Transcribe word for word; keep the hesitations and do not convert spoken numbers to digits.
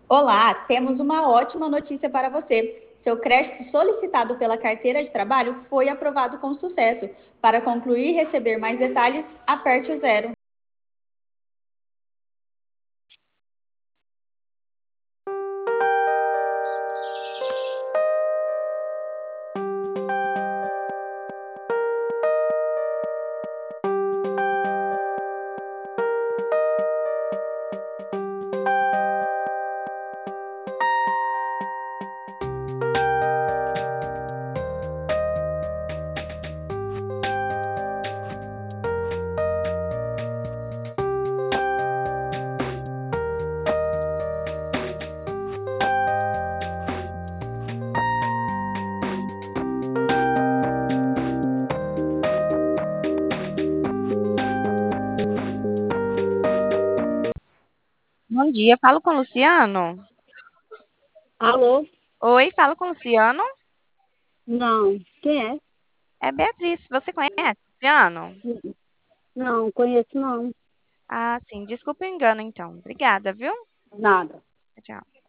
Olá, temos uma ótima notícia para você. Seu crédito solicitado pela carteira de trabalho foi aprovado com sucesso. Para concluir e receber mais detalhes, aperte o zero. Bom dia, falo com o Luciano. Alô? Oi, falo com o Luciano. Não. Quem é? É Beatriz, você conhece o Luciano? Não, conheço não. Ah, sim, desculpa o engano então. Obrigada, viu? Nada. Tchau.